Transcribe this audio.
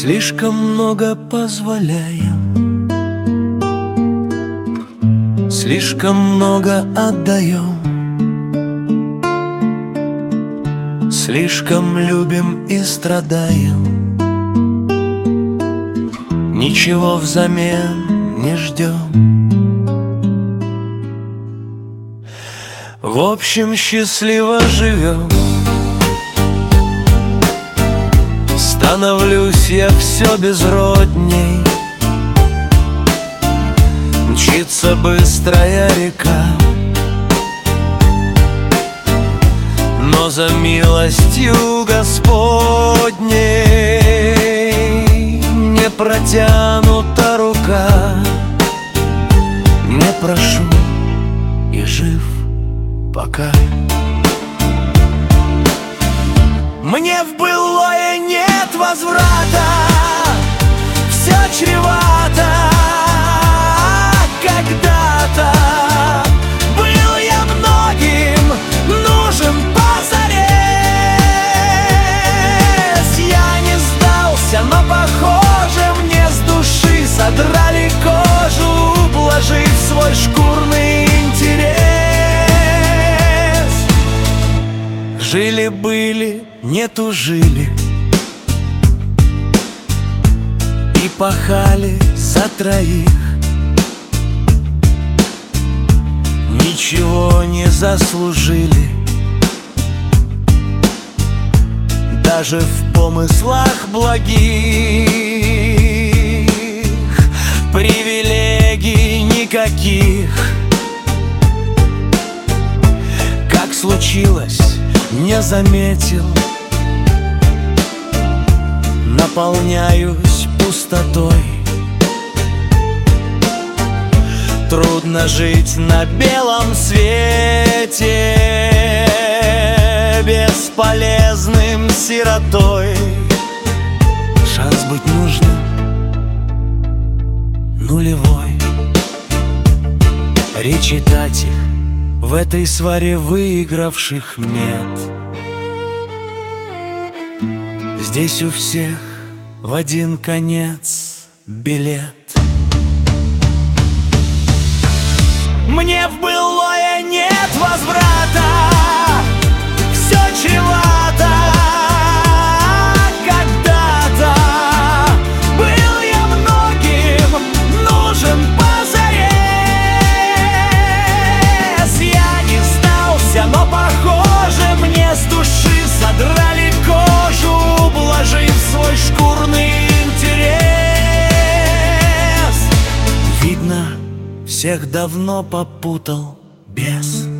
Слишком много позволяем, слишком много отдаем, слишком любим и страдаем, ничего взамен не ждем. В общем, счастливо живем. Становлюсь я все безродней, мчится быстрая река, но за милостью Господней не протянута рука. Не прошу и жив пока. Мне в былое нет возврата, все чревато. Когда-то был я многим нужен позарез. Я не сдался, но, похоже, мне с души содрали кожу, вложив свой шкурный интерес. Жили-были, не тужили и пахали за троих, ничего не заслужили, даже в помыслах благих. Привилегий никаких. Как случилось, не заметил, наполняюсь пустотой. Трудно жить на белом свете бесполезным сиротой. Шанс быть нужным нулевой. Речи Тати в этой сваре выигравших нет. Здесь у всех в один конец билет. Мне в былое нет возврата, все чревато. Когда-то был я многим нужен позарез. Я не сдался, но, похоже, мне с души содрали кожу, вложив свой шкурный интерес. Видно, всех давно попутал бес.